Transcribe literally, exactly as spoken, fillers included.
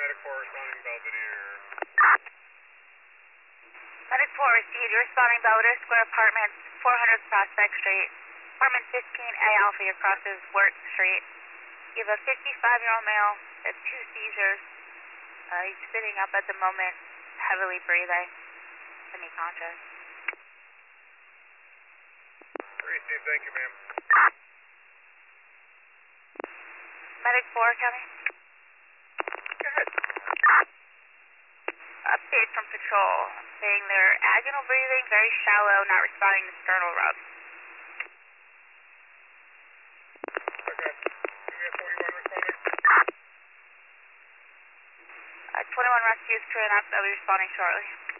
Medic four responding Belvedere. Medic four received. You're responding Belvedere Square Apartments, four hundred Prospect Street. Apartment fifteen A Alpha, your crosses Wirt Street. You have a fifty-five-year-old male, has two seizures. Uh, he's sitting up at the moment, heavily breathing, semi-conscious. Received, thank you, ma'am. Medic four coming. Go ahead. Update from patrol, saying they're agonal breathing, very shallow, not responding to sternal rubs. Okay. Do we have forty-one responding? Uh, twenty-one rescues, train up, they'll be responding shortly.